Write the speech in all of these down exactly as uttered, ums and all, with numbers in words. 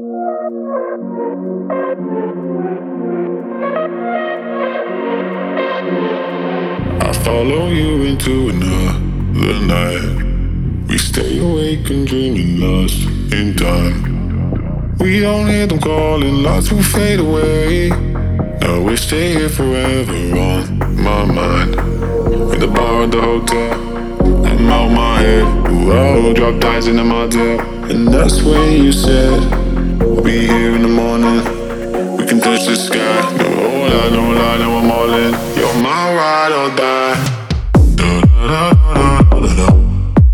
I follow you into another night. We stay awake and dreaming lost in time. We don't hear them calling, lots will fade away. Now we stay here forever on my mind. In the bar at the hotel, I'm out my head. Ooh, I'll drop dimes in the motel. And that's when you said, we'll be here in the morning. We can touch the sky. No lie, no lie, now I'm all in. You're my ride or die. Da da da da da da.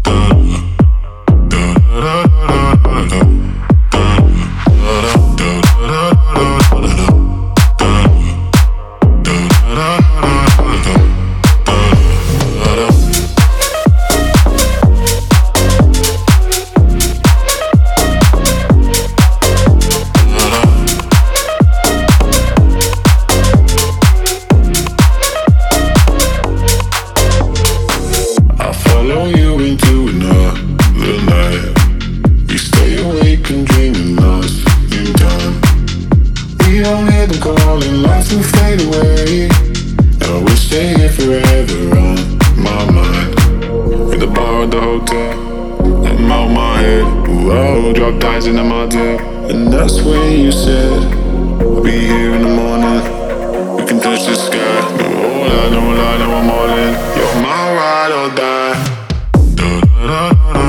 Follow you into another night. We stay awake and dreaming lost in time. We don't hear them calling, lights will fade away. Now we stay here forever on my mind. In the bar at the hotel, I'm out my head. Ooh, I'll drop dimes in the motel. And that's when you said, we'll be here in the morning. We can touch the sky. No lie, no lie, now I'm all in. You're my ride or die. Da da da da.